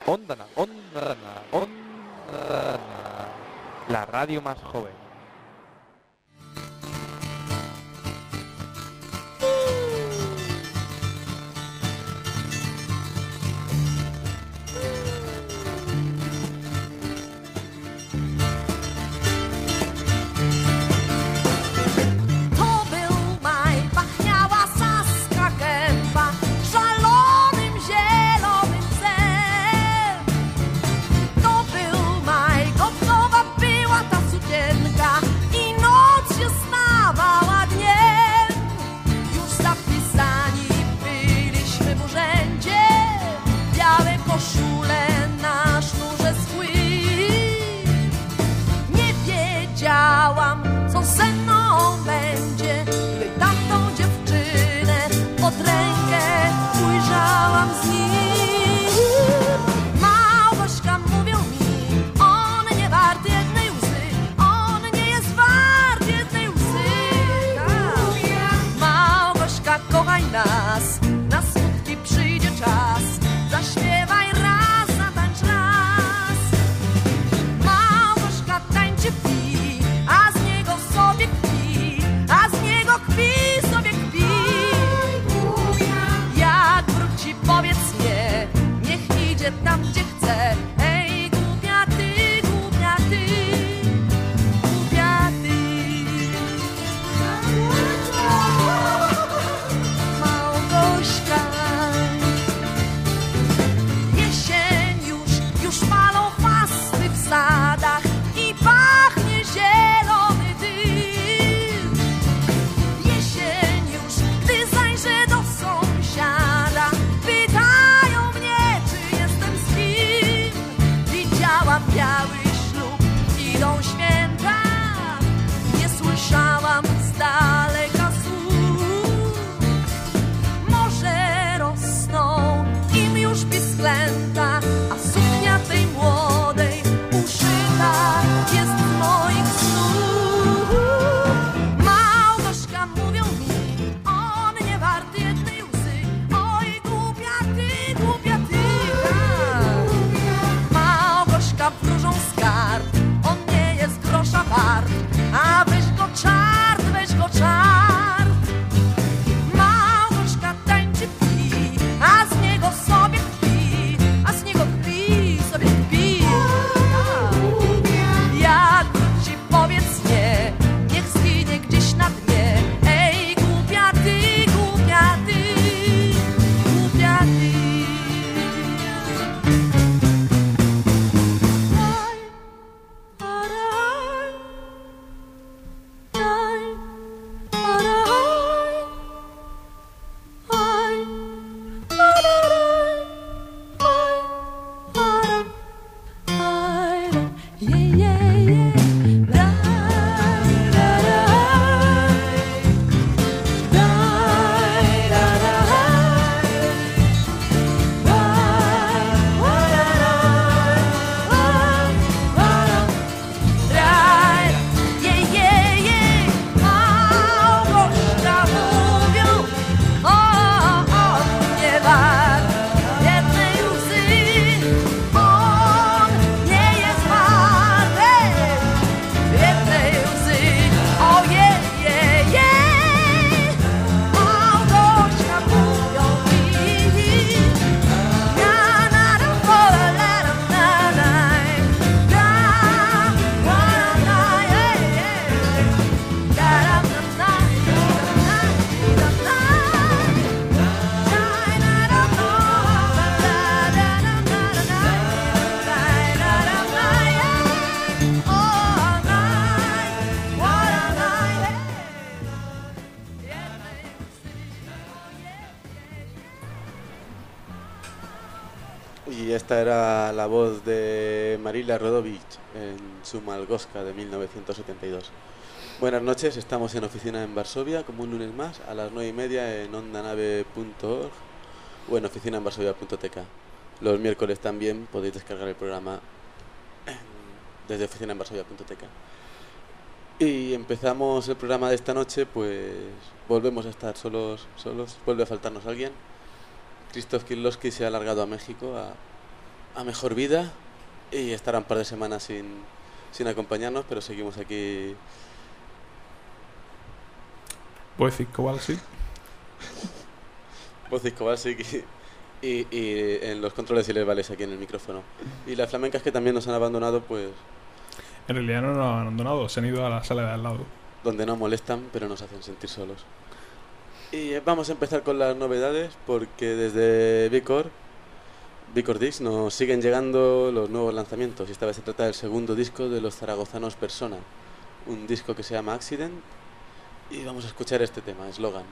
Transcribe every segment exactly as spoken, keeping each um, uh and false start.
Ondana, Ondana, Ondana, la radio más joven. Esta era la voz de Marila Rodovich en su Malgoska de mil novecientos setenta y dos. Buenas noches, estamos en oficina en Varsovia, como un lunes más, a las nueve y media en ondanave punto org o en oficina en varsovia punto t k. Los miércoles también podéis descargar el programa desde oficina en varsovia punto t k. Y empezamos el programa de esta noche, pues volvemos a estar solos, solos. Vuelve a faltarnos alguien. Krzysztof Kiełlowski se ha alargado a México a a mejor vida y estará un par de semanas sin, sin acompañarnos, pero seguimos aquí. Wojciech Kowalczyk. Wojciech Kowalczyk y, y, y en los controles y les vales aquí en el micrófono. Y las flamencas que también nos han abandonado, pues... En realidad no nos han abandonado, se han ido a la sala de al lado. Donde no molestan, pero nos hacen sentir solos. Y vamos a empezar con las novedades, porque desde Vicor, Vicor Discs, nos siguen llegando los nuevos lanzamientos. Y esta vez se trata del segundo disco de los zaragozanos Persona. Un disco que se llama Accident. Y vamos a escuchar este tema, Slogan.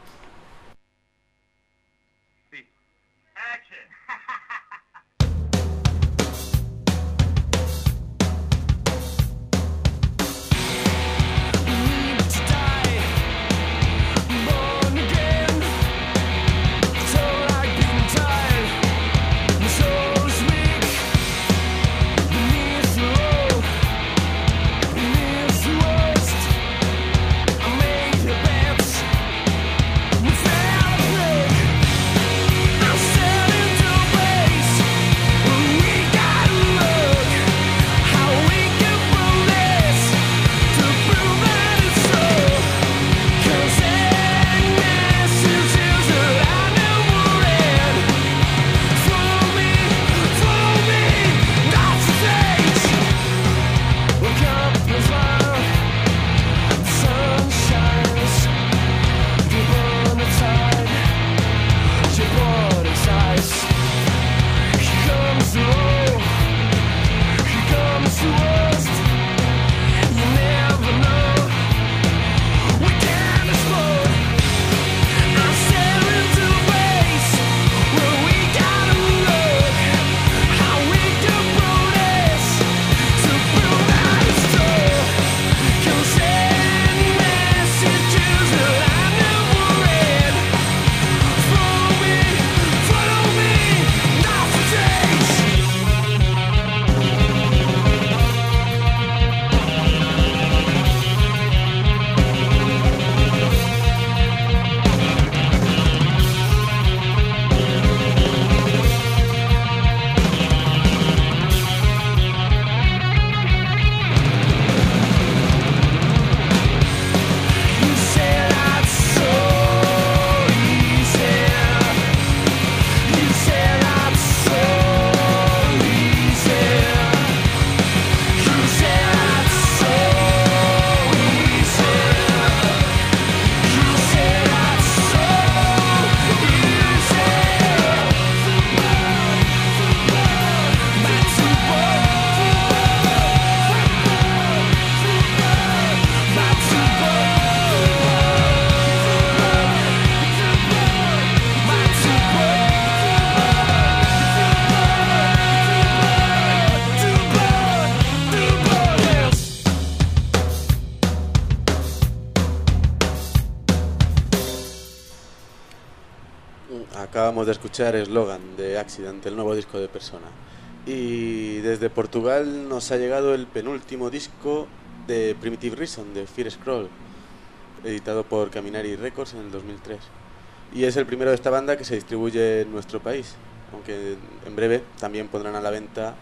Acabamos de escuchar Slogan de Accident, el nuevo disco de Persona. Y desde Portugal nos ha llegado el penúltimo disco de Primitive Reason, de Fear Scroll, editado por Caminari Records en el dos mil tres. Y es el primero de esta banda que se distribuye en nuestro país, aunque en breve también pondrán a la venta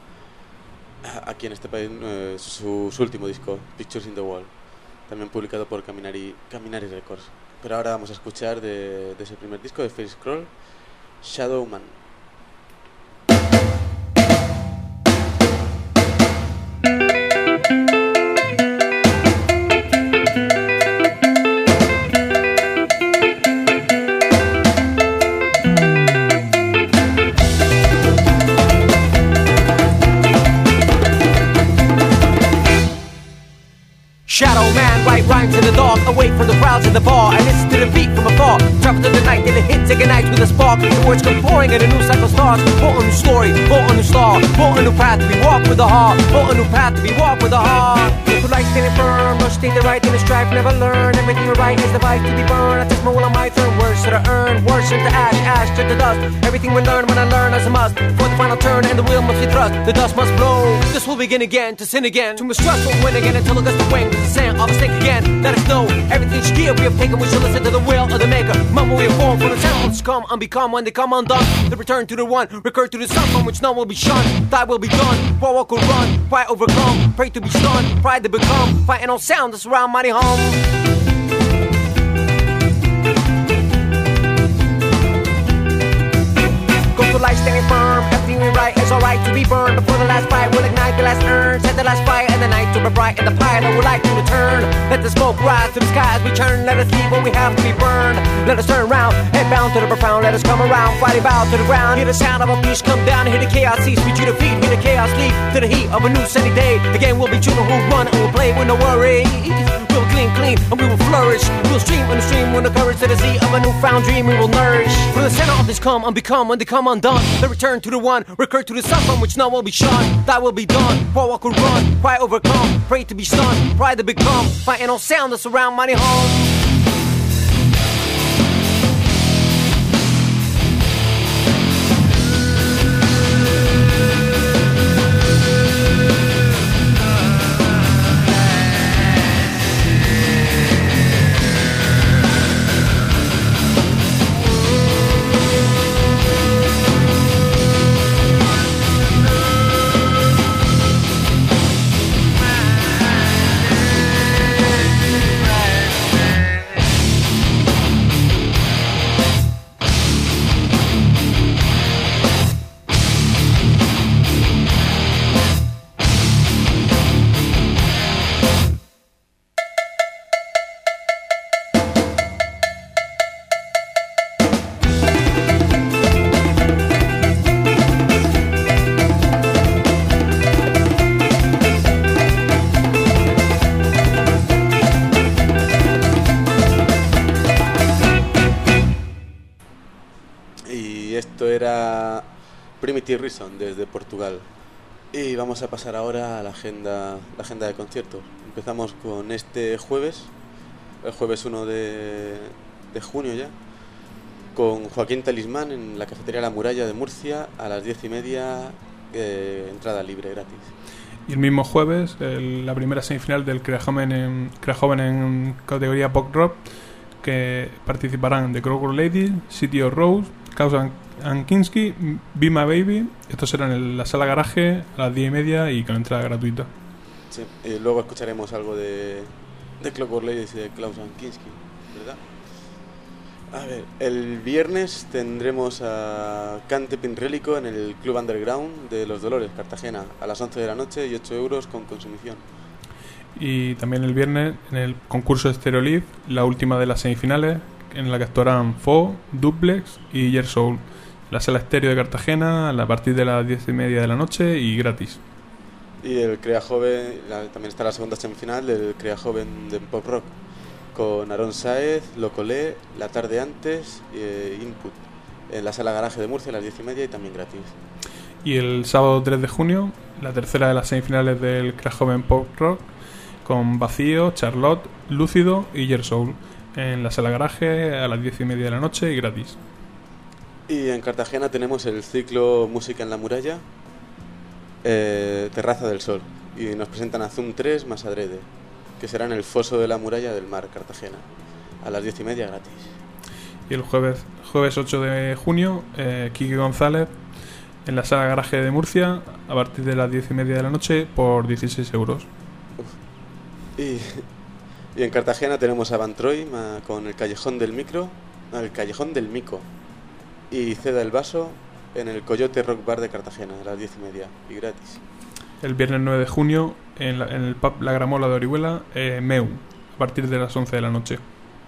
aquí en este país eh, su, su último disco, Pictures in the Wall, también publicado por Caminari, Caminari Records. Pero ahora vamos a escuchar de, de ese primer disco de Fear Scroll, Shadow Man. Shadow man, write rhymes in the dark, away from the crowds in the bar. I listen to the beat from afar, travel to the night, till the hits ignite with a spark. The words come pouring and a new cycle starts. Put a new story, put a new star, put a new path, we walk with a heart. Put a new path, we walk with a heart. Look who likes standing firm, rush stay the right in the strife, never learn. Everything you write is the vice to be burned. I take my will on my turn, words to the earn, words into ash, ash to the dust. Everything we learn when I learn as a must. For the final will turn and the wheel must be thrust, the dust must blow. This will begin again, to sin again, to mistrust will win again until it gets the wing, the sand of a snake again. Let us know everything's gear we have taken, we shall listen to the will of the maker. Mama, we have formed from the sounds come and become when they come undone. The return to the one, recur to the sun from which none will be shunned. Thy will be done, war walk will run, fight overcome, pray to be stunned, pride to become, fighting on sound that surround mighty hum. Go to life standing firm, everything we write is alright to be burned. Before the last fight will ignite the last urn, set the last fire and the night to be bright, and the pilot would like to return. Let the smoke rise to the sky as we turn, let us leave what we have to be burned. Let us turn round, head bound to the profound, let us come around, fighting bow to the ground. Hear the sound of a beast come down, hear the chaos cease, reach you to feet, hear the chaos leap to the heat of a new sunny day. Again we'll be children who run and we'll play with no worries. We'll clean, clean, and we will flourish. We'll stream in the stream with the courage to the sea of a newfound dream we will nourish. From the center of this come and become when they come undone. The return to the one, recur to the sun from which none will be shunned. That will be done, war walk will run, pride overcome, pray to be stunned, pride to become, fighting on sound that surround mighty home. Primitive Reason desde Portugal. Y vamos a pasar ahora a la agenda, la agenda de conciertos. Empezamos con este jueves, el jueves uno de, de junio ya, con Joaquín Talismán en la cafetería La Muralla de Murcia a las diez y media, eh, entrada libre, gratis. Y el mismo jueves, el, la primera semifinal del Crea Joven en, Crea Joven en categoría pop rock, que participarán The Crocodile Lady, City of Rose, Klaus and Kinski, Be My Baby. Estos serán en la sala garaje a las diez y media y con entrada gratuita. Sí, y luego escucharemos algo de, de Clockwork Ladies y de Klaus and Kinski, ¿verdad? A ver, el viernes tendremos a Cante Pinrélico en el Club Underground de Los Dolores, Cartagena, a las once de la noche y ocho euros con consumición. Y también el viernes en el concurso Stereolith, la última de las semifinales, en la que actuarán Fo, Duplex y Yer Soul. La sala estéreo de Cartagena a partir de las diez y media de la noche y gratis. Y el Crea Joven, la, también está la segunda semifinal del Crea Joven de Pop Rock, con Aaron Saez, Locolé, La Tarde Antes y eh, Input, en la sala garaje de Murcia a las diez y media y también gratis. Y el sábado tres de junio, la tercera de las semifinales del Crea Joven Pop Rock, con Vacío, Charlotte, Lúcido y Yer Soul, en la sala garaje a las diez y media de la noche y gratis. Y en Cartagena tenemos el ciclo Música en la Muralla, eh, Terraza del Sol, y nos presentan a Zoom tres más Adrede, que será en el Foso de la Muralla del Mar, Cartagena, a las diez y media gratis. Y el jueves jueves ocho de junio, eh, Kiki González en la sala garaje de Murcia a partir de las diez y media de la noche por dieciséis euros. Y, y en Cartagena tenemos a Van Troy ma, con el Callejón del Micro, no, el Callejón del Mico, y Ceda el Vaso en el Coyote Rock Bar de Cartagena a las diez y media y gratis. El viernes nueve de junio en, la, en el pub La Gramola de Orihuela, eh, Meu, a partir de las once de la noche.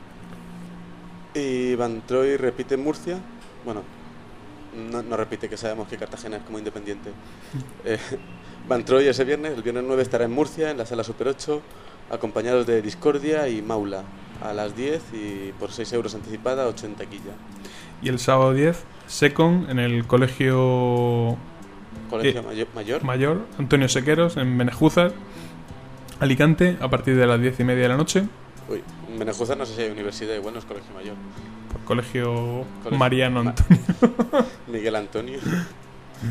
Y Van Troy repite en Murcia, bueno, no, no repite, que sabemos que Cartagena es como independiente. eh, Van Troy ese viernes, el viernes nueve estará en Murcia, en la sala Super ocho, acompañados de Discordia y Maula, a las diez y por seis euros anticipada, ocho en taquilla. Y el sábado diez, Secon en el colegio... Colegio eh, Mayor. Mayor, Antonio Sequeros, en Benejúzar, Alicante, a partir de las diez y media de la noche. Uy, en Benejúzar no sé si hay universidad, igual no es Colegio Mayor. Colegio, colegio Mariano Antonio. Miguel Antonio.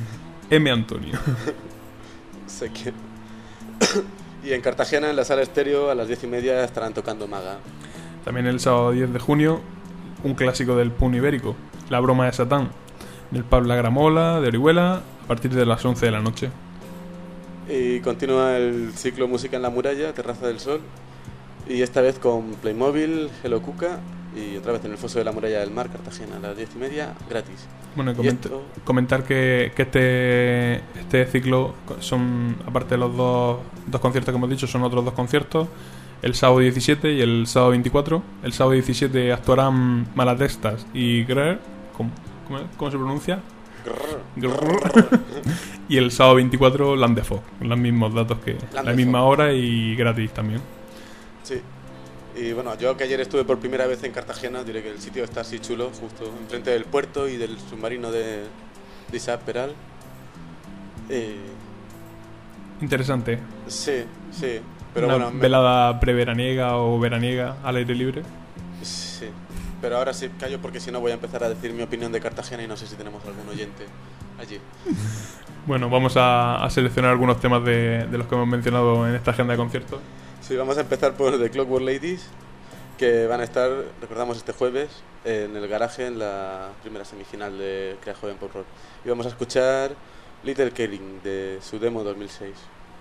M. Antonio. Sé que... Y en Cartagena, en la sala estéreo, a las diez y media estarán tocando Maga. También el sábado diez de junio, un clásico del punk ibérico, La broma de Satán, del pub La Gramola de Orihuela, a partir de las once de la noche. Y continúa el ciclo Música en la Muralla, Terraza del Sol, y esta vez con Playmobil, Hello Cuca, y otra vez en el Foso de la Muralla del Mar, Cartagena, a las diez y media, gratis. Bueno, y Y coment- esto- comentar que, que este este ciclo son, aparte de los dos, dos conciertos que hemos dicho, son otros dos conciertos, el sábado diecisiete y el sábado veinticuatro. El sábado diecisiete actuarán Malatestas y Grrr, ¿cómo, cómo, cómo se pronuncia? Grrr. Y el sábado veinticuatro Landefo, los mismos datos que la Landefo. misma hora y gratis también. Sí. Y bueno, yo que ayer estuve por primera vez en Cartagena, diré que el sitio está así chulo, justo enfrente del puerto y del submarino de, de Isaac Peral. Eh, Interesante. sí, sí. Pero Una bueno, me- velada preveraniega o veraniega al aire libre. sí. Pero ahora sí callo porque si no voy a empezar a decir mi opinión de Cartagena y no sé si tenemos algún oyente allí. Bueno, vamos a, a seleccionar algunos temas de, de los que hemos mencionado en esta agenda de conciertos. Sí, vamos a empezar por The Clockwork Ladies, que van a estar, recordamos, este jueves en el garaje en la primera semifinal de Crea Joven Pop Rock. Y vamos a escuchar Little Killing de su demo dos mil seis.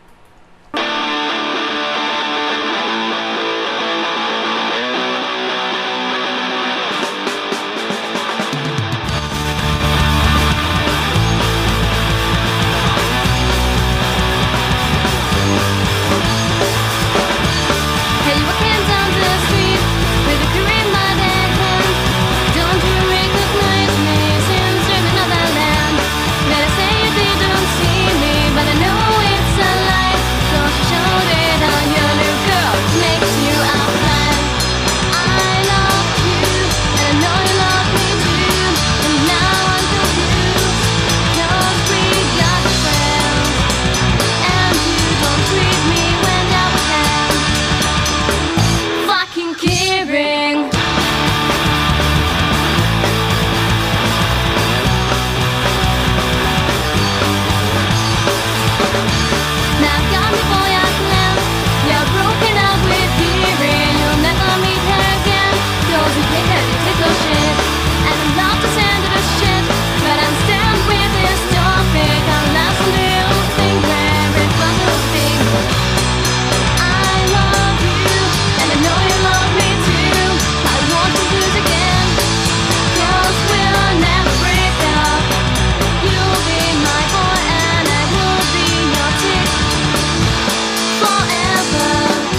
Hey, you walking down the street with a Korean by that hand. Don't you recognize me since you're in another land? Better say you didn't see me, but I know it's a lie. Don't you show it on your new girl, makes you outline. I love you, and I know you love me too. And now I'm confused, 'cause we got friends, and you don't treat me when you're with them. Fucking kidding. Now got me for your plan. You're broken up with hearing. You'll never meet her again. Cause you take her, you take her shit. And I'm not to send her the shit, but I'm stand with this topic. Unless I do think where it was a thing. I love you, and I know you love me too. I want to lose again, 'cause we'll never break up. You'll be my boy and I will be your chick forever.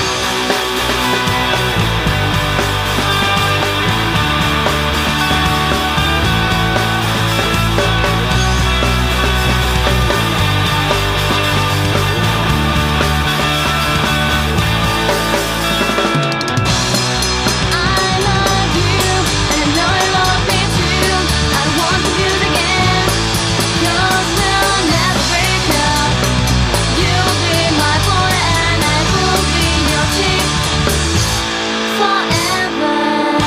I love you, and I know you love me too. I want to do it again, 'cause we'll never break up. You'll be my boy and I will be your chick forever.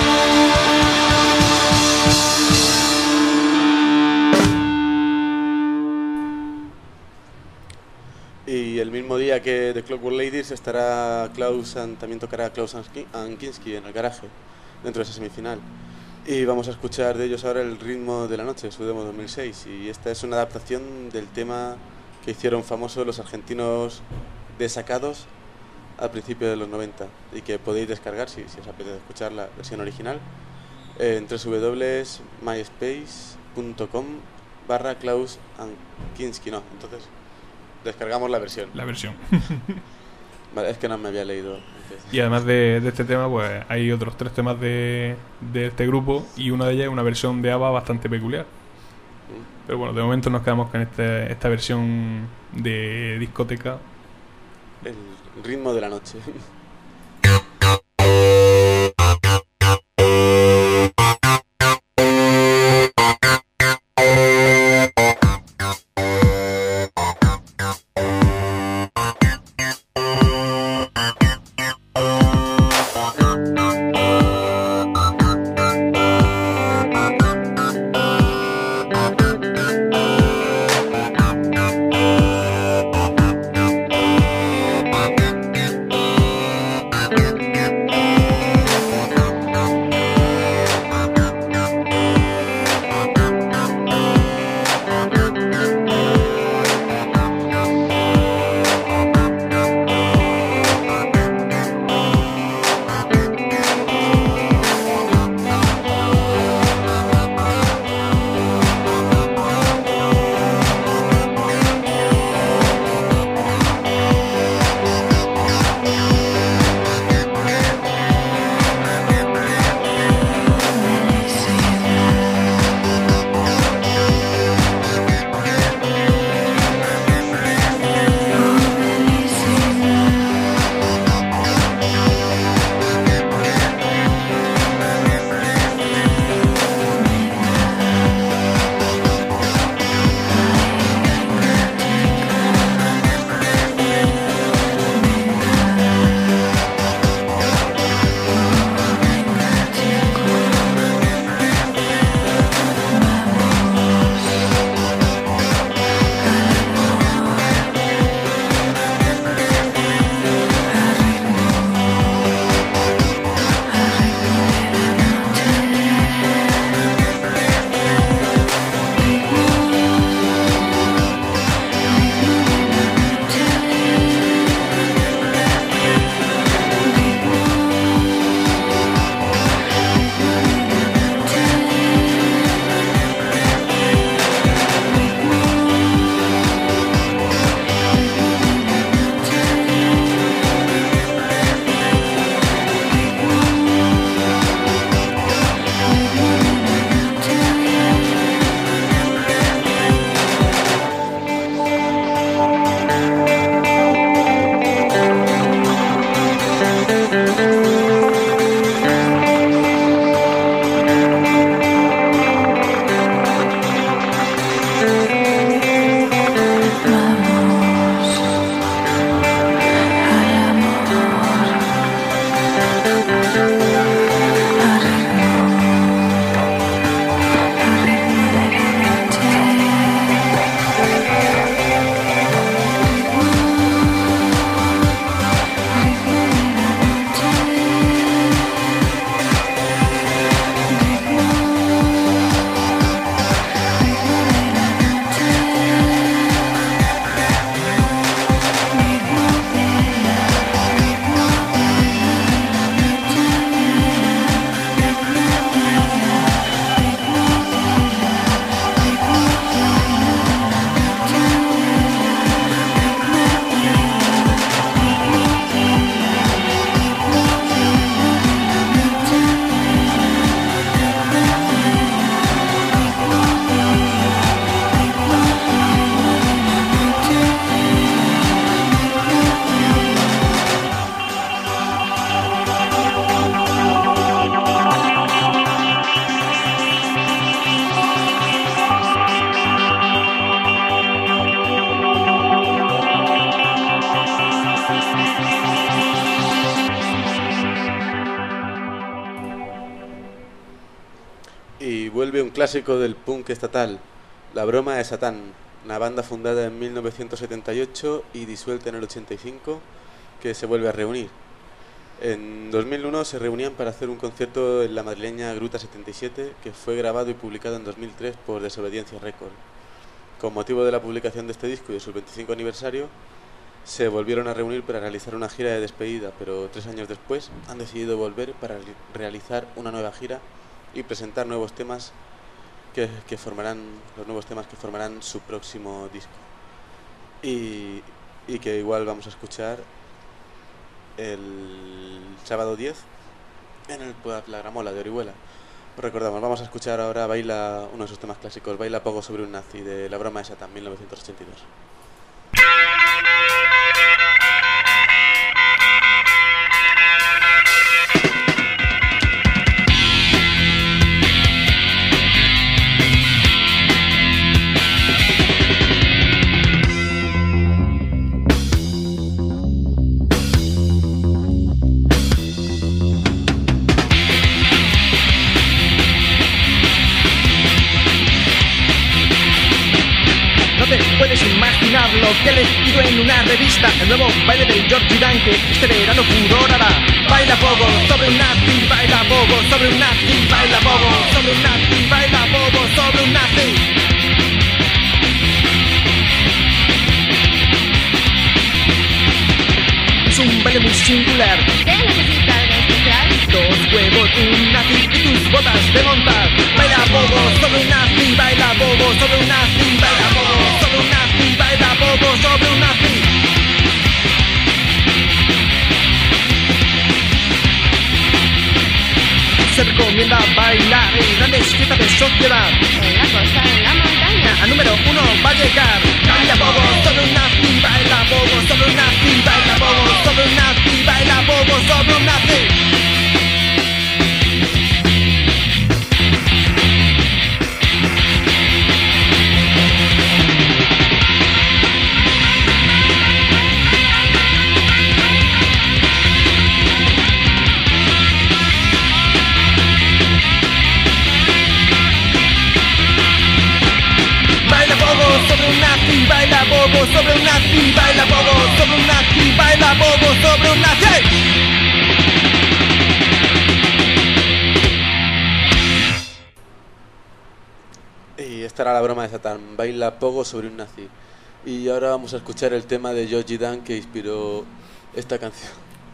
Y el mismo día que The Clockwork Ladies estará Klaus, and- también tocará Klaus Anski- Ankinski en el garaje, dentro de esa semifinal. Y vamos a escuchar de ellos ahora El ritmo de la noche, su demo dos mil seis. Y esta es una adaptación del tema que hicieron famosos los argentinos Desacados a principios de los noventa y que podéis descargar si, si os apetece escuchar la versión original en doble u doble u doble u punto myspace punto com barra Klaus Ankinski. No, entonces descargamos la versión. La versión. Vale, es que no me había leído antes. Y además de, de este tema, pues hay otros tres temas de, de este grupo y una de ellas es una versión de ABBA bastante peculiar. Mm. Pero bueno, de momento nos quedamos con este, esta versión de discoteca. El ritmo de la noche. clásico del punk estatal, La Broma de Satán, una banda fundada en mil novecientos setenta y ocho y disuelta en el ochenta y cinco, que se vuelve a reunir. En dos mil uno se reunían para hacer un concierto en la madrileña Gruta setenta y siete, que fue grabado y publicado en dos mil tres por Desobediencia Record. Con motivo de la publicación de este disco y de su veinticinco aniversario, se volvieron a reunir para realizar una gira de despedida, pero tres años después han decidido volver para realizar una nueva gira y presentar nuevos temas que, que formarán los nuevos temas que formarán su próximo disco. Y, y que igual vamos a escuchar el sábado diez en el pub La Gramola de Orihuela. Os recordamos, vamos a escuchar ahora Baila, uno de sus temas clásicos, Baila Pogo sobre un nazi, de La Broma de Satán, mil novecientos ochenta y dos. Lo que he leído en una revista, el nuevo baile del Georgie Dan que este verano furorará. Baila pogo sobre un nazi, baila pogo sobre un nazi, baila pogo sobre un nazi, baila pogo sobre un nazi. Es un baile muy singular. ¿Qué necesita algo especial? Dos huevos, un nazi y tus botas de montar. Baila pogo sobre un nazi, baila pogo sobre un nazi, baila pogo sobre un nazi, baila pogo sobre un nazi. Se recomienda bailar en grandes fiestas de sociedad. En la costa, en la montaña. Al número uno va a llegar. Baila pogo sobre un nazi, baila pogo sobre un nazi, baila pogo sobre un nazi, baila pogo sobre un nazi. Baila bobo sobre un nazi, baila bobo sobre un nazi, baila bobo sobre un nazi. Y esta era La Broma de Satán, Baila Pogo sobre un nazi. Y ahora vamos a escuchar el tema de Georgie Dan que inspiró esta canción.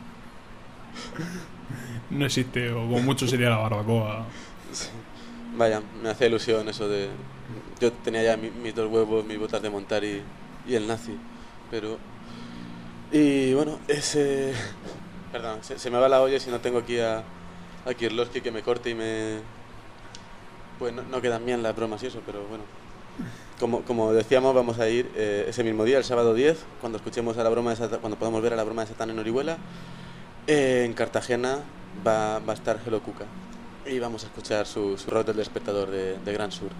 No existe, o como mucho sería la barbacoa. Sí. Vaya, me hacía ilusión eso de... Yo tenía ya mi, mis dos huevos, mis botas de montar y, y el nazi, pero... Y bueno, ese... Perdón, se, se me va la olla si no tengo aquí a, a Kirlowski que me corte y me... Pues no, no quedan bien las bromas y eso, pero bueno. Como, como decíamos, vamos a ir eh, ese mismo día, el sábado diez, cuando escuchemos a la broma de Satán, cuando podamos ver a La Broma de Satán en Orihuela. Eh, en Cartagena va, va a estar Hello Cuca. Y vamos a escuchar su, su rock del despertador de, de Gran Sur.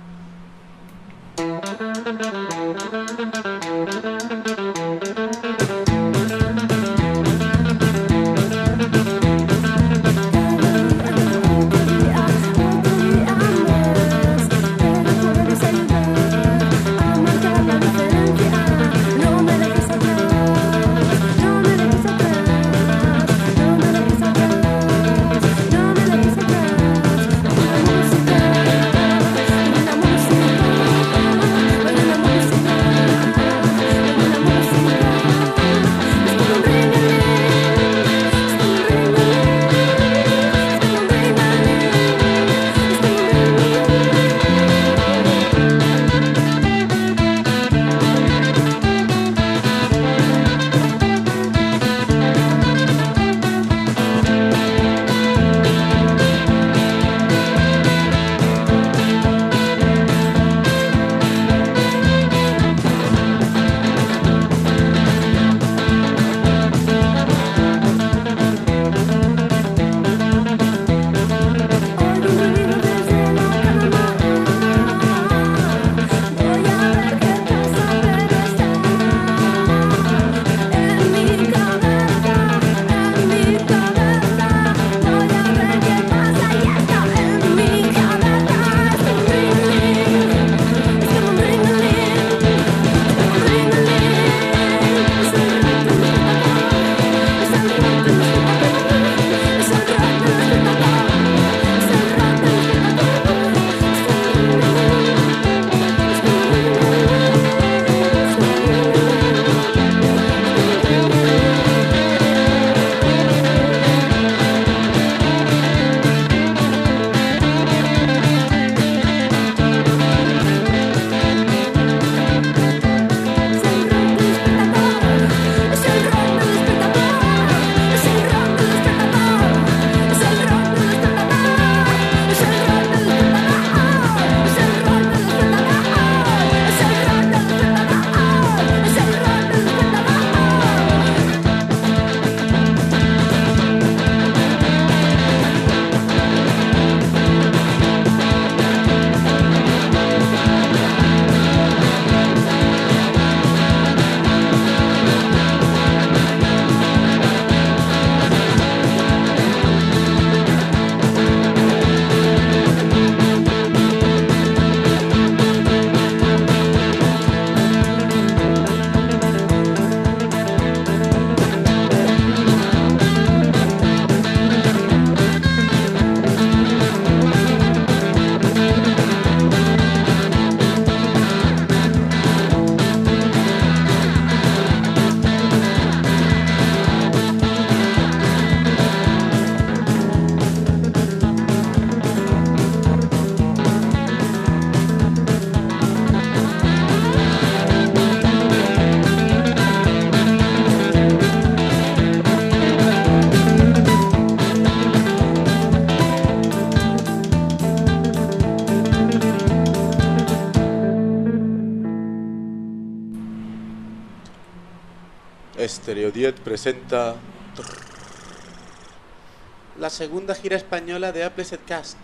Música Stereo diez presenta la segunda gira española de Applesetcast.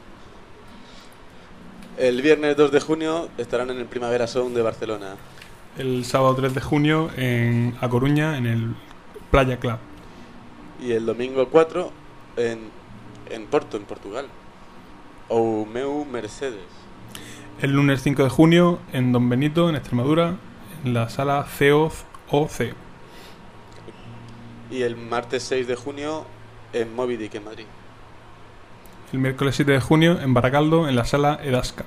El viernes dos de junio estarán en el Primavera Sound de Barcelona. El sábado tres de junio en A Coruña, en el Playa Club. Y el domingo cuatro en, en Porto, en Portugal. O meu Mercedes. El lunes cinco de junio en Don Benito, en Extremadura, en la sala C O C. Y el martes seis de junio en Moby Dick, en Madrid. El miércoles siete de junio en Baracaldo, en la sala Edasca.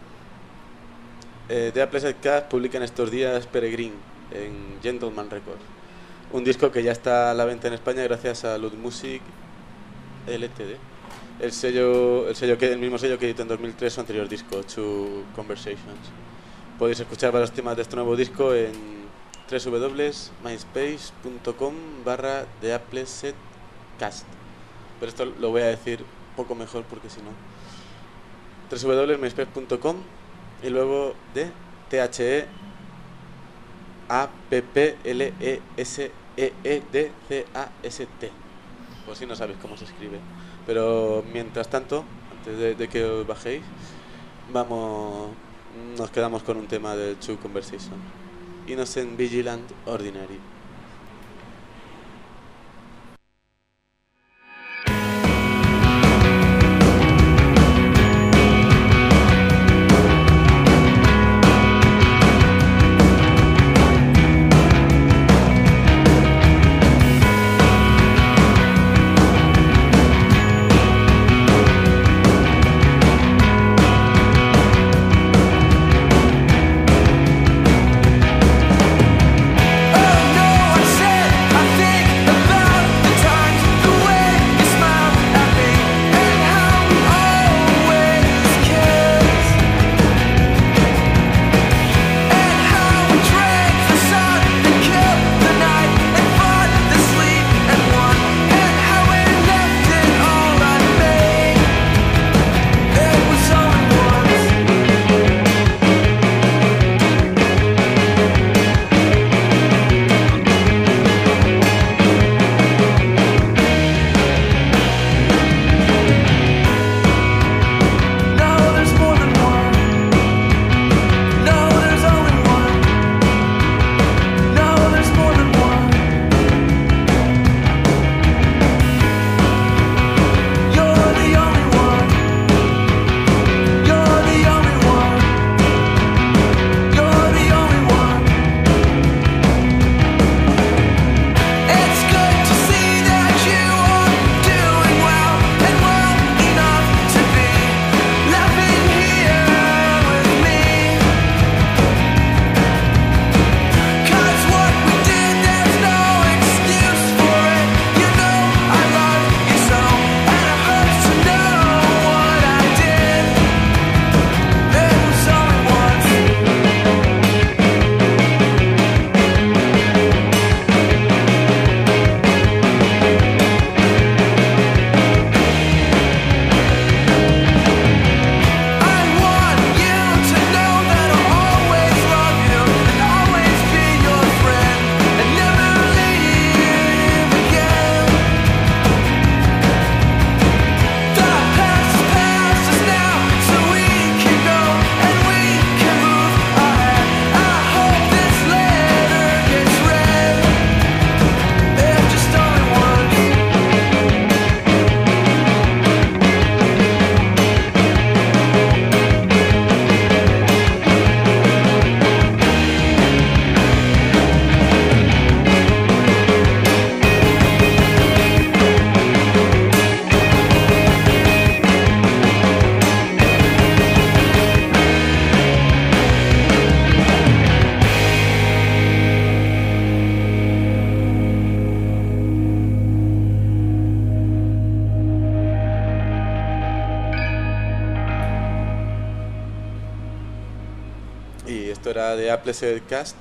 Eh, The Applesetcast publica en estos días Peregrine en Gentleman Records, un disco que ya está a la venta en España gracias a Lud Music L T D, el sello, el sello que el mismo sello que editó en dos mil tres su anterior disco, Two Conversations. Podéis escuchar varios temas de este nuevo disco en doble u doble u doble u punto myspace punto com barra The Applesetcast. Pero esto lo voy a decir poco mejor porque si no. doble u doble u doble u punto myspace punto com y luego de T H E A P P L E S E E D C A S T, por si no sabéis cómo se escribe. Pero mientras tanto, antes de, de que os bajéis, vamos, nos quedamos con un tema del Two Conversation, Innocent Vigilant Ordinary. Esto era de Applesetcast.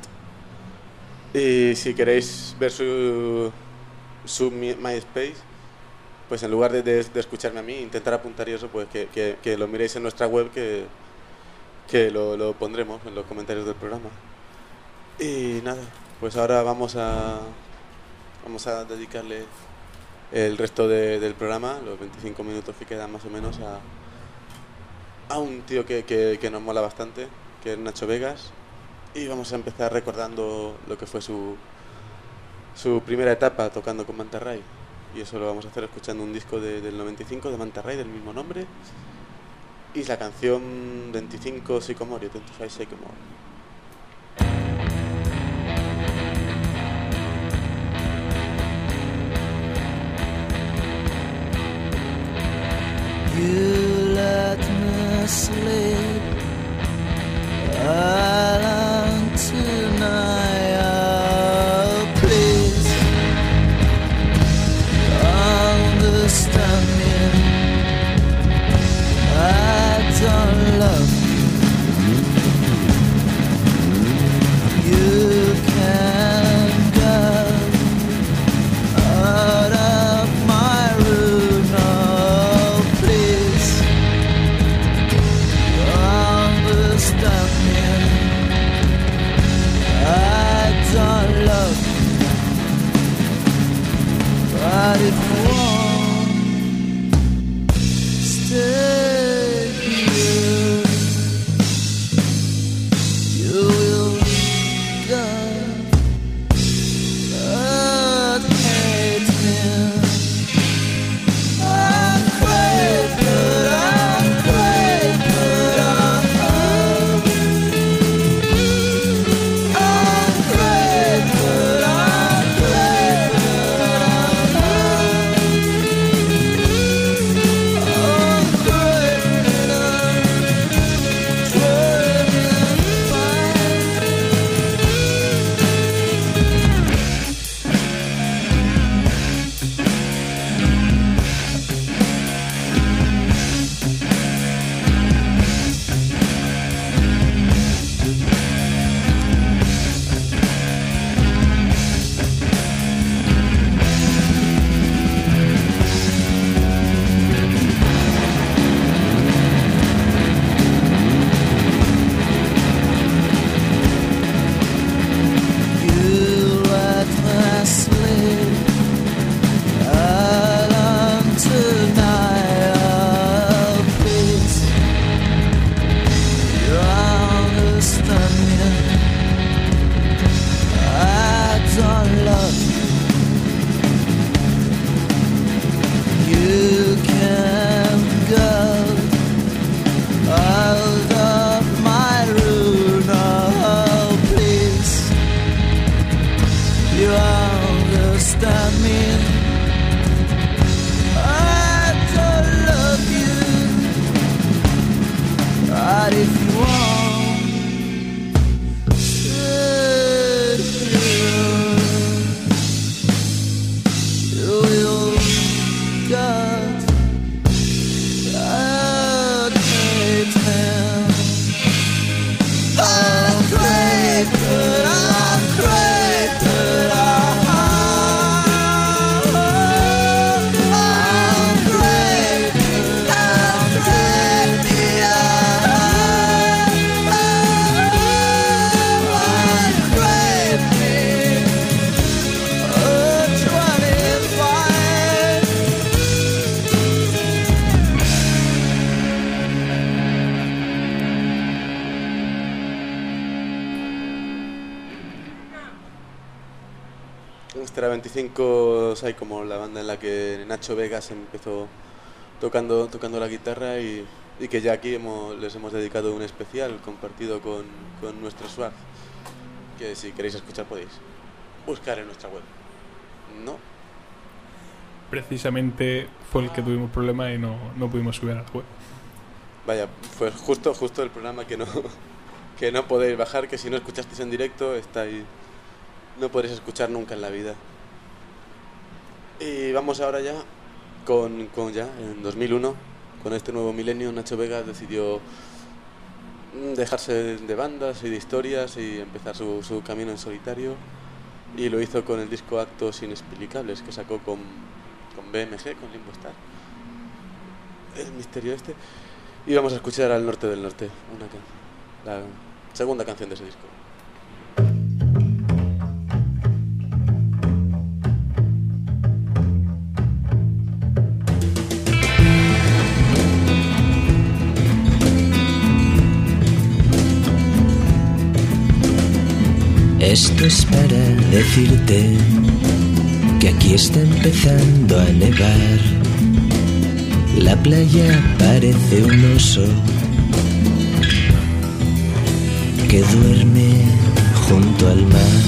Y si queréis ver su, su MySpace, pues en lugar de, de, de escucharme a mí, intentar apuntar y eso, pues que, que, que lo miréis en nuestra web, que, que lo, lo pondremos en los comentarios del programa. Y nada, pues ahora vamos a vamos a dedicarle el resto de, del programa, los veinticinco minutos que quedan más o menos, a, a un tío que, que, que nos mola bastante, que es Nacho Vegas, y vamos a empezar recordando lo que fue su su primera etapa tocando con Manta Ray, y eso lo vamos a hacer escuchando un disco de, del noventa y cinco de Manta Ray del mismo nombre, y la canción veinticinco Sycomore, veinticinco Sycomore. You let me sleep alone tonight. Oh, please understand me. I don't love you. You can go out of my room. But if you won't stay here, you will go and hate me. I'm great, but I'm great, but I'm home. I'm great, but I'm great, but I'm veinticinco Sycomore, la banda en la que Nacho Vegas empezó tocando tocando la guitarra y, y que ya aquí hemos, les hemos dedicado un especial compartido con, con nuestro swag, que si queréis escuchar podéis buscar en nuestra web. ¿No? Precisamente fue el que tuvimos problema y no, no pudimos subir a la web. Vaya, fue justo justo el programa que no que no podéis bajar, que si no escuchasteis en directo estáis, no podréis escuchar nunca en la vida. Y vamos ahora ya con, con ya en dos mil uno, con este nuevo milenio, Nacho Vegas decidió dejarse de bandas y de historias y empezar su, su camino en solitario, y lo hizo con el disco Actos Inexplicables, que sacó con, con B M G, con Limbo Star, el misterio este. Y vamos a escuchar Al Norte del Norte, una can- la segunda canción de ese disco. Esto es para decirte que aquí está empezando a nevar. La playa parece un oso que duerme junto al mar.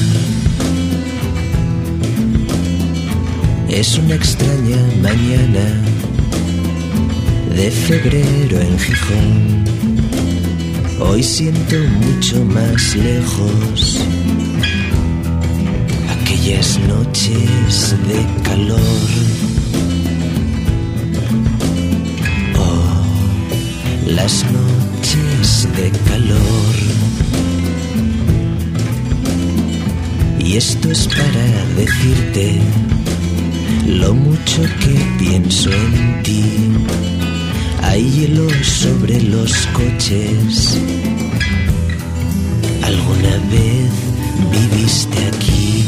Es una extraña mañana de febrero en Gijón. Hoy siento mucho más lejos aquellas noches de calor. Oh, las noches de calor. Y esto es para decirte lo mucho que pienso en ti. Hay hielo sobre los coches. ¿Alguna vez viviste aquí?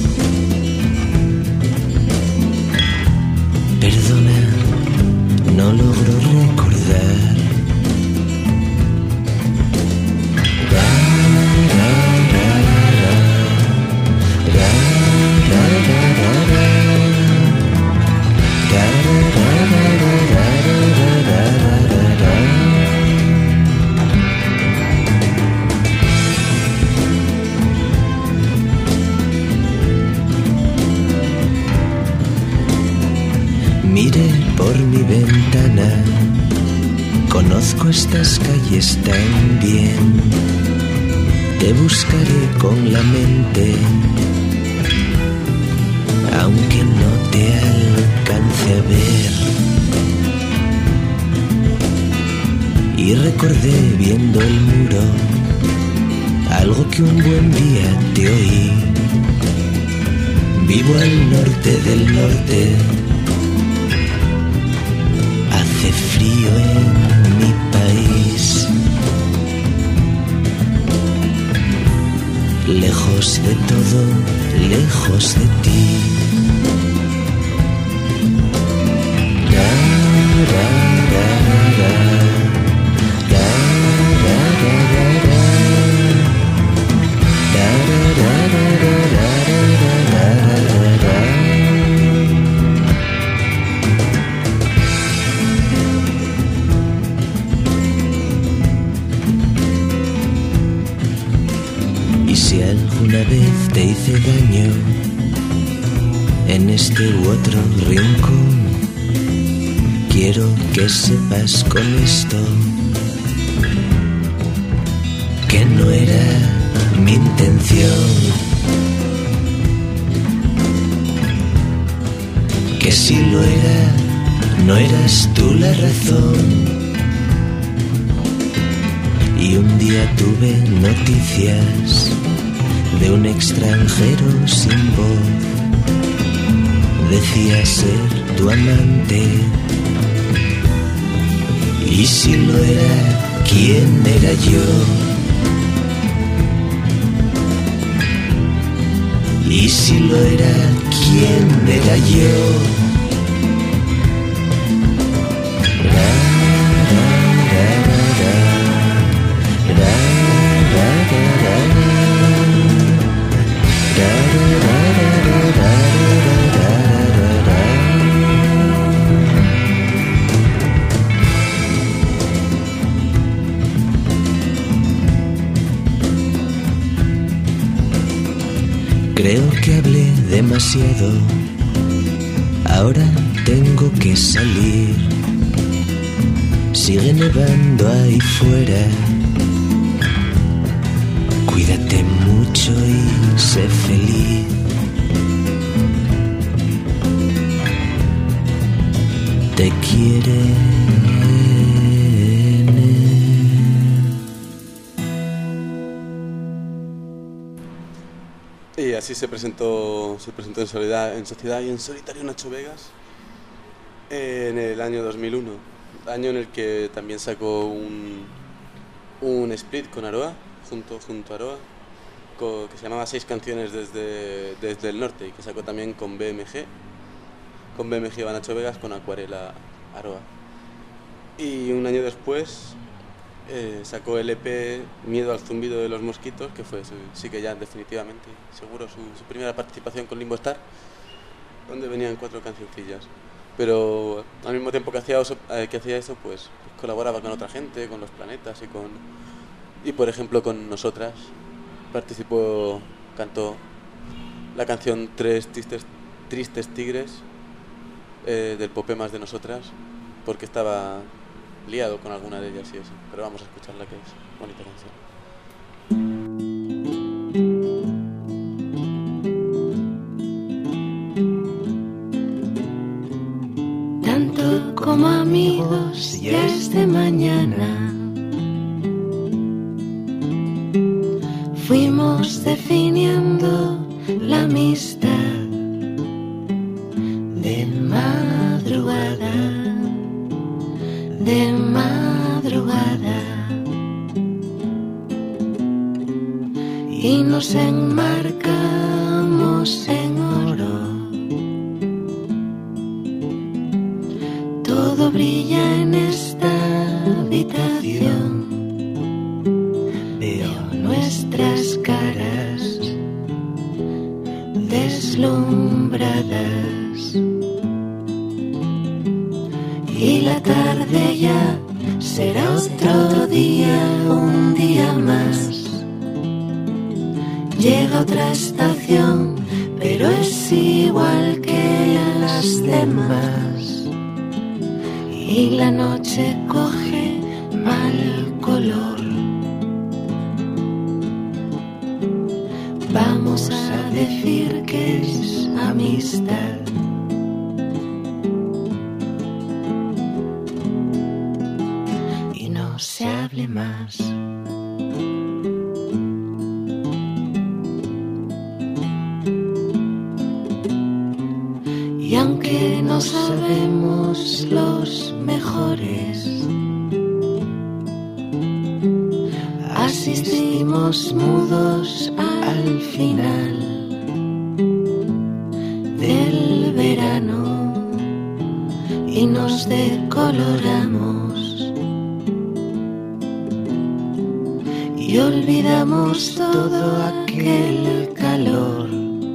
Perdona, no logro recordar. Ra, ra, ra, ra, ra, ra, ra, ra, ra. Ra, ra, ra, ra, ra, ra, ra, ra, ra, ra. Mire por mi ventana, conozco estas calles tan bien. Te buscaré con la mente, aunque no te alcance a ver. Y recordé viendo el muro algo que un buen día te oí. Vivo al norte del norte. Hace frío en mi país. Lejos de todo, lejos de ti. Ra, ra, ra, ra, ra, ra, ra, ra, ra. Ra, ra, ra, ra, ra, ra, ra, ra, ra. Si alguna vez te hice daño en este u otro rincón, quiero que sepas con esto que no era mi intención, que si lo era, no eras tú la razón. Y un día tuve noticias de un extranjero sin voz. Decía ser tu amante. Y si lo era, ¿quién era yo? Y si lo era, ¿quién era yo? Ra, ra, ra, ra, ra, ra, ra, ra, ra. Creo que hablé demasiado. Ahora tengo que salir. Sigue nevando ahí fuera. Cuídate mucho y sé feliz. Te quiere. Y así se presentó, se presentó en, Soledad, en Sociedad y en Solitario Nacho Vegas en el año dos mil uno, año en el que también sacó un, un split con Aroa, junto, junto a Aroa, co, que se llamaba Seis canciones desde, desde el norte, y que sacó también con B M G, con B M G iba Nacho Vegas, con Acuarela Aroa. Y un año después eh, sacó el E P Miedo al zumbido de los mosquitos, que fue, sí que ya definitivamente, seguro, su, su primera participación con Limbo Star, donde venían cuatro cancioncillas. Pero al mismo tiempo que hacía, eso, eh, que hacía eso, pues colaboraba con otra gente, con Los Planetas y con... Y por ejemplo con Nosotras participó, cantó la canción Tres Tristes, tristes Tigres eh, del Popemas de Nosotras, porque estaba liado con alguna de ellas y eso. Pero vamos a escucharla, que es bonita canción. Tanto como amigos ya es de mañana, fuimos definiendo la amistad de madrugada, de madrugada, y nos enmarcamos en oro. Todo brilla en esta habitación. Veo nuestras caras deslumbradas, y la tarde ya será otro día, un día más. Llega otra estación, pero es igual que las demás, y la noche coge mal color. Vamos a decir que es amistad. Y no se hable más. Y aunque no sabemos los mejores, asistimos mudos al final del verano y nos decoloramos y olvidamos todo aquel calor.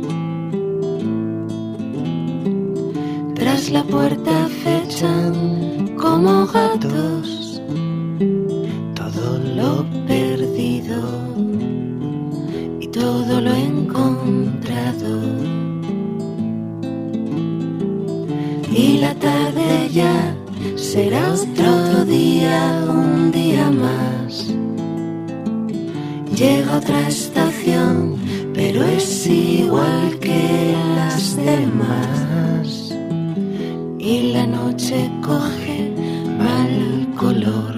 Tras la puerta acechan como gatos todo lo perdido y todo lo encontrado. Y la tarde ya será otro día, un día más. Llega otra estación, pero es igual que las demás. Y la noche coge mal color.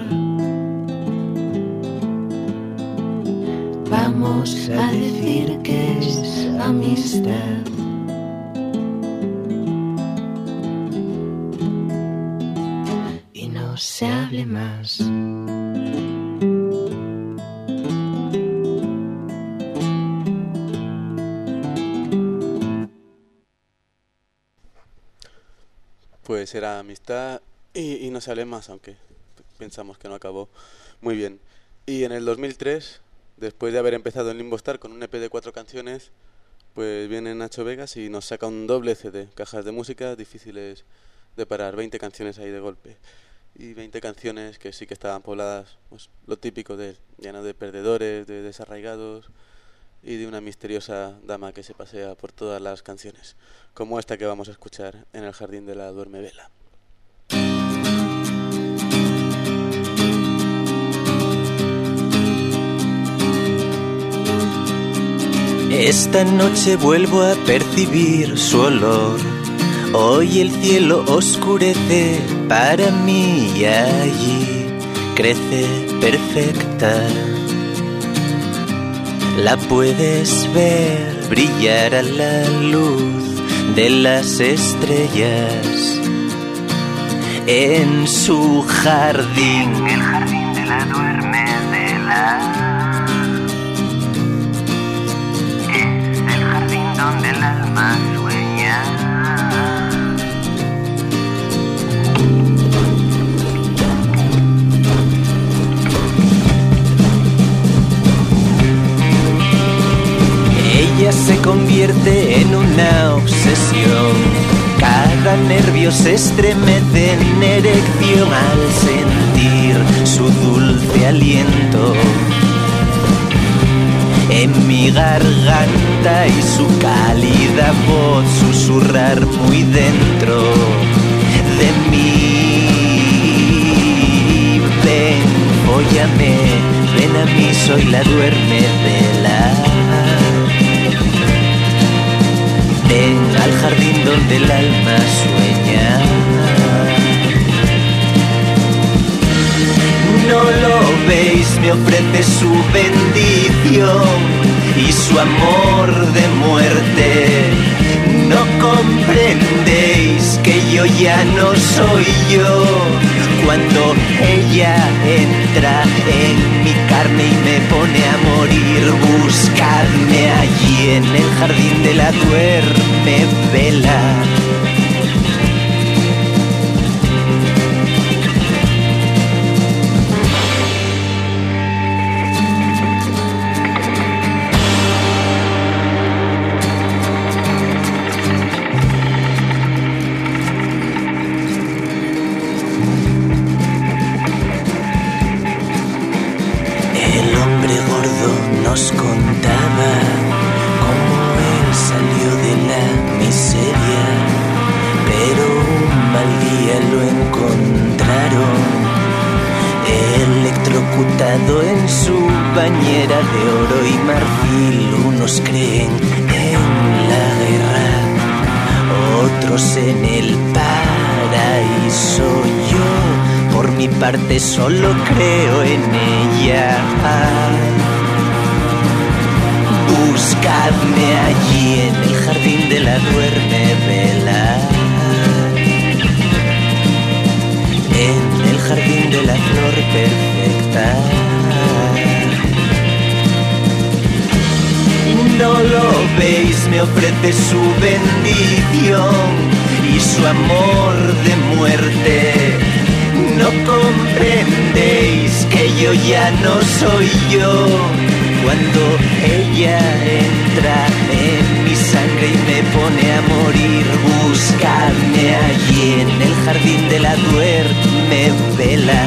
Vamos a decir que es amistad. Y no se hable más. Pues era amistad y, y no se hable más, aunque pensamos que no acabó muy bien. Y en el dos mil tres, después de haber empezado en Limbo Star con un E P de cuatro canciones, pues viene Nacho Vegas y nos saca un doble C D, cajas de música difíciles de parar, veinte canciones ahí de golpe. Y veinte canciones que sí que estaban pobladas, pues lo típico de él, lleno de perdedores, de desarraigados y de una misteriosa dama que se pasea por todas las canciones, como esta que vamos a escuchar en el jardín de la Duermevela. Esta noche vuelvo a percibir su olor. Hoy el cielo oscurece para mí y allí crece perfecta. La puedes ver brillar a la luz de las estrellas en su jardín, el jardín de la Duermevela. Es el jardín donde el alma sueña. se convierte en una obsesión. Cada nervio se estremece en erección al sentir su dulce aliento en mi garganta y su cálida voz susurrar muy dentro de mí. Ven, óyame, ven a mí, soy la duerme vela. Ven al jardín donde el alma sueña. No lo veis, me ofrece su bendición y su amor de muerte. No comprendéis que yo ya no soy yo cuando ella entra en mi carne y me pone a morir. Buscadme allí en el jardín de la duerme vela. Nos contaba cómo él salió de la miseria, pero un mal día lo encontraron electrocutado en su bañera de oro y marfil. Unos creen en la guerra, otros en el paraíso. Yo, por mi parte, solo creo en ella. Buscadme allí en el jardín de la duerme vela. En el jardín de la flor perfecta. No lo veis, me ofrece su bendición y su amor de muerte. No comprendéis que yo ya no soy yo cuando ella entra en mi sangre y me pone a morir. Buscadme allí en el jardín de la duerme vela.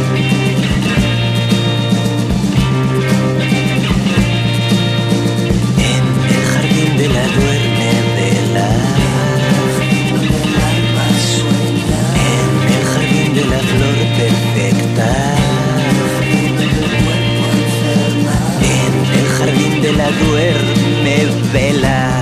En el jardín de la duerme vela. En el jardín de la flor perfecta. Jardín de la duerme vela.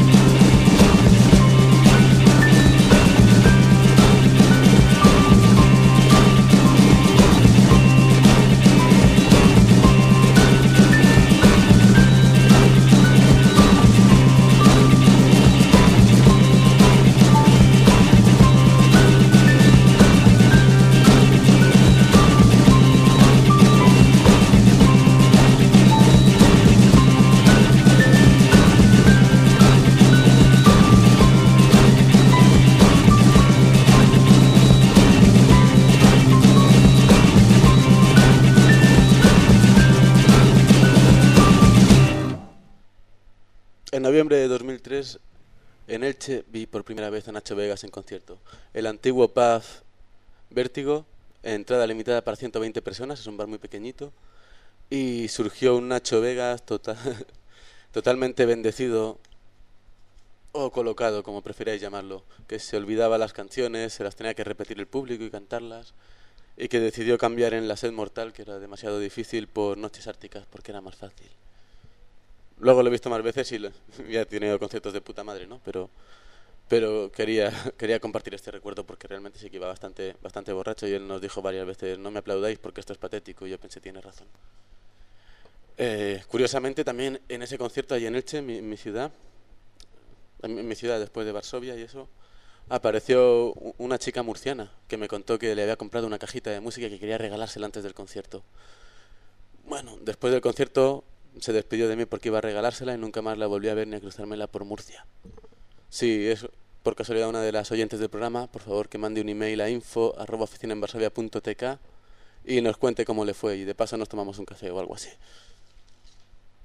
En noviembre de dos mil tres, en Elche, vi por primera vez a Nacho Vegas en concierto. El antiguo pub Vértigo, entrada limitada para ciento veinte personas, es un bar muy pequeñito, y surgió un Nacho Vegas total, totalmente bendecido, o colocado, como preferáis llamarlo, que se olvidaba las canciones, se las tenía que repetir el público y cantarlas, y que decidió cambiar en La Sed Mortal, que era demasiado difícil, por Noches Árticas, porque era más fácil. Luego lo he visto más veces y, lo, y he tenido conciertos de puta madre, ¿no? Pero, pero quería, quería compartir este recuerdo porque realmente sí que iba bastante, bastante borracho y él nos dijo varias veces: no me aplaudáis porque esto es patético. Y yo pensé, tiene razón. Eh, curiosamente también en ese concierto allí en Elche, mi, mi ciudad, en mi ciudad después de Varsovia y eso, apareció una chica murciana que me contó que le había comprado una cajita de música y que quería regalársela antes del concierto. Bueno, después del concierto se despidió de mí porque iba a regalársela y nunca más la volví a ver ni a cruzármela por Murcia. Si es por casualidad una de las oyentes del programa, por favor que mande un email a info arroba oficina en varsovia punto t k y nos cuente cómo le fue y de paso nos tomamos un café o algo así.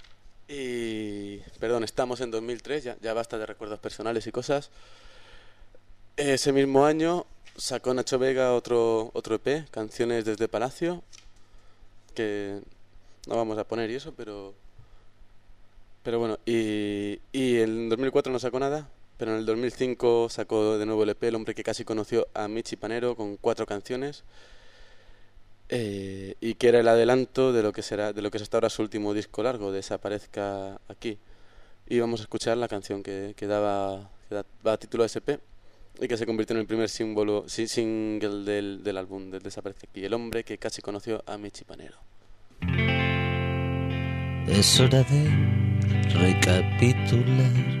Y, perdón, estamos en dos mil tres, ya, ya basta de recuerdos personales y cosas. Ese mismo año sacó Nacho Vega otro, otro E P, Canciones desde Palacio, que no vamos a poner y eso, pero... Pero bueno, y, y en dos mil cuatro no sacó nada, pero en el dos mil cinco sacó de nuevo el E P, El hombre que casi conoció a Michi Panero, con cuatro canciones, eh, y que era el adelanto de lo que será, de lo que es hasta ahora su último disco largo, Desaparezca aquí. Y vamos a escuchar la canción que, que daba que daba título a ese E P y que se convirtió en el primer símbolo, sí, single del, del álbum, del Desaparezca aquí, El hombre que casi conoció a Michi Panero. Es hora de recapitular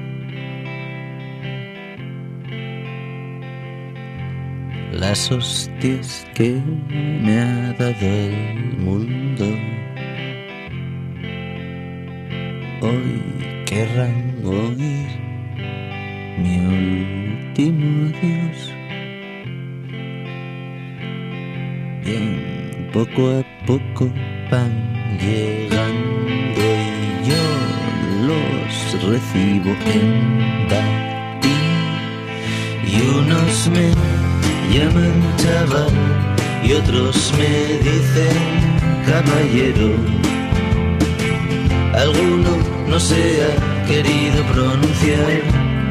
las hostias que me ha dado el mundo. Hoy querrán oír mi último adiós. Bien, poco a poco van llegando y yo los recibo en batín. Y unos me llaman chaval y otros me dicen caballero. Alguno no se ha querido pronunciar.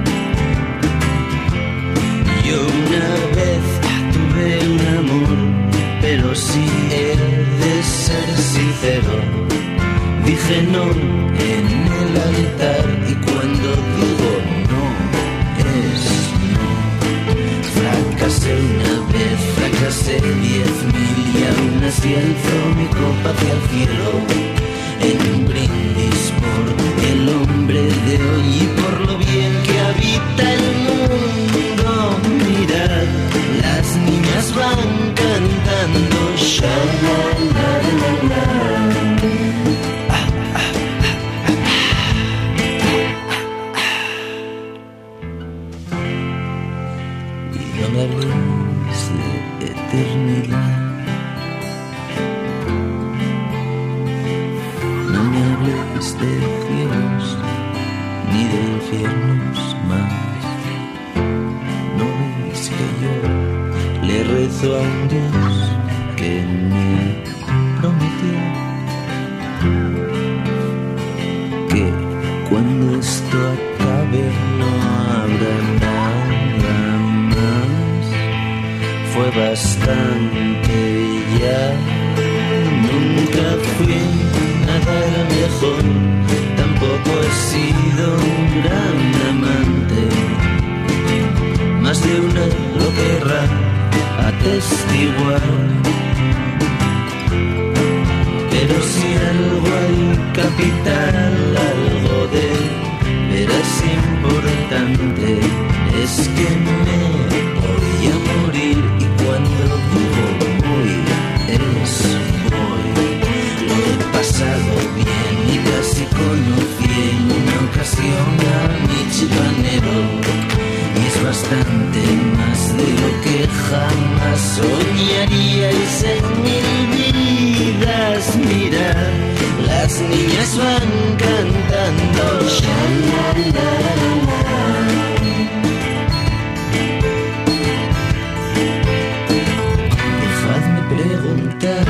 Yo una vez tuve un amor, pero si he de ser sincero, dije no en el altar, y cuando digo no, es no. Fracasé una vez, fracasé diez mil, y aún así alzo mi copa hacia el cielo, en un brindis por el hombre de hoy y por lo bien que habita el mundo. Mirad, las niñas van cantando sha la la la la. Ah, ah, ah, ah. Y no me habléis de eternidad, no me habléis de cielos ni de infiernos más. No veis que yo le rezo a un Dios que me prometió que cuando esto acabe no habrá nada más. Fue bastante ya, nunca fui nada mejor, tampoco he sido un gran amante. Más de una lo querrá atestiguar, pero si algo hay capital, algo de veras importante, es que me voy a morir, y cuando digo voy, es voy. Lo he pasado bien y casi conocí en una ocasión a Michi Panero, y es bastante más de lo que jamás soñaríais en mil vidas. Mirad, las niñas van cantando sha la la la. Dejadme preguntar,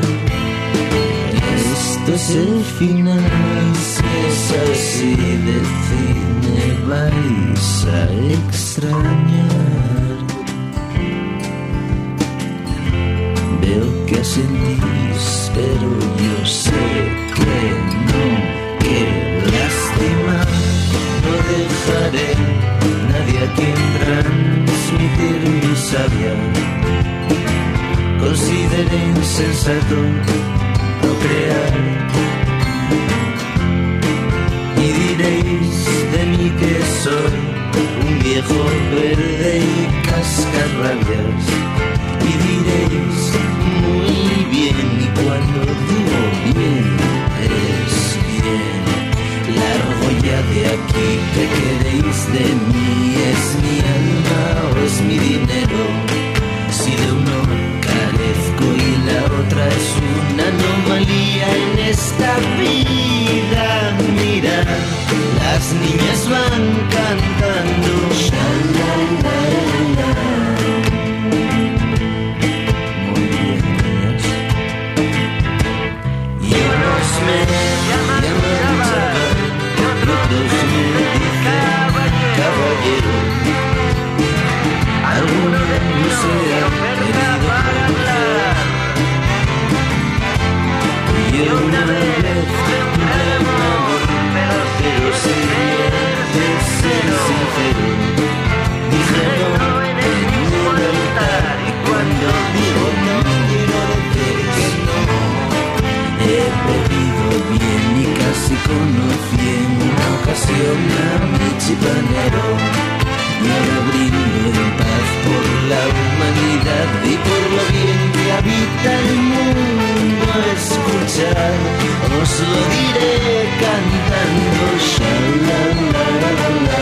¿esto es el final? Si es así, decidme, vais a extrañar. Veo que asentís, pero yo sé que no, que lástima. No dejaré nadie a quien transmitir mi sabia. Consideré insensato procrear, y diréis de mí que soy un viejo verde y cascarrabias, y diréis muy bien, y cuando digo bien, es bien. Largo ya de aquí, ¿qué queréis de mí? ¿Es mi alma o es mi dinero? Si de uno carezco y la otra es una anomalía en esta vida, mira, las niñas van cantando. Sha-la-la-la-la. Muy bien, niñas. Y unos me llaman chaval, y otros me dicen caballero. Algunos no se han pedido para hablar. Y una vez de un gran amor, pero si quieres ser sincero, dije no en el mismo altar. Y cuando digo no, quiero decir que no. He perdido bien y casi conocí en una ocasión a mi chipanero. Y ahora brindo en paz por la humanidad y por lo bien que habita el mundo. Escuchar, os lo diré cantando. Sha-la-la-la-la.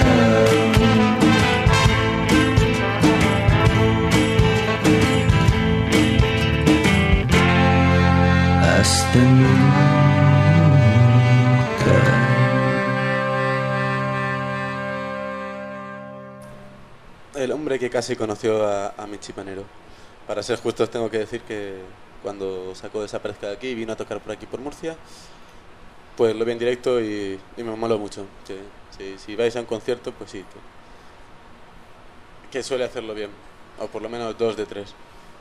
Hasta nunca. El hombre que casi conoció a, a mi chipanero. Para ser justos tengo que decir que cuando sacó Desaparezca de aquí y vino a tocar por aquí por Murcia, pues lo vi en directo y, y me moló mucho. Sí, sí, si vais a un concierto, pues sí, que, que suele hacerlo bien, o por lo menos dos de tres.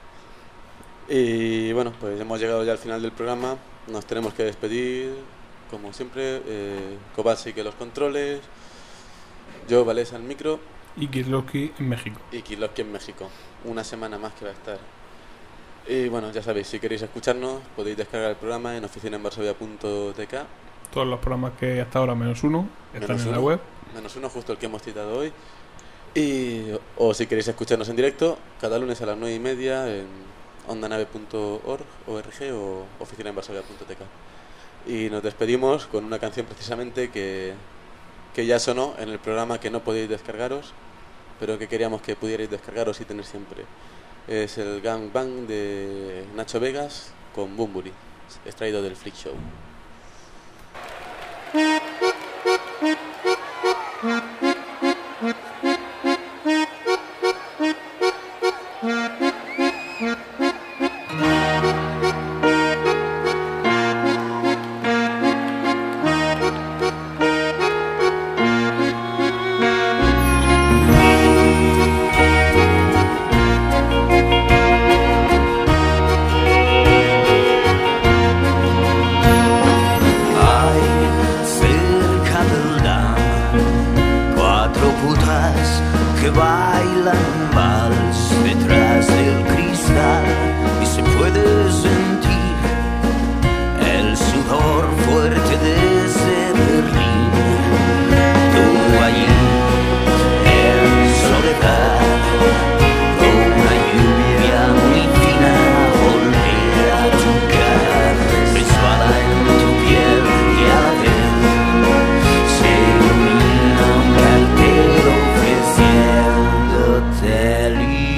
Y bueno, pues hemos llegado ya al final del programa, nos tenemos que despedir, como siempre, eh, Kovacic que los controles, yo, Valesa al micro. Y Kirlovsky en México. Y Kirlovsky en México. Una semana más que va a estar. Y bueno, ya sabéis, si queréis escucharnos, podéis descargar el programa en oficina en varsovia punto t k. Todos los programas que hasta ahora, menos uno, están Menos en uno, la web. Menos uno, justo el que hemos citado hoy. Y, o si queréis escucharnos en directo, cada lunes a las nueve y media en ondanave punto org o oficina en varsovia punto t k. Y nos despedimos con una canción precisamente que, que ya sonó en el programa que no podéis descargaros, pero que queríamos que pudierais descargaros y tener siempre. Es el Gang Bang de Nacho Vegas con Bunbury, extraído del Freak Show. Tell you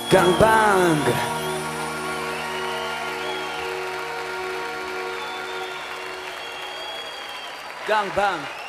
Gangbang. Gangbang.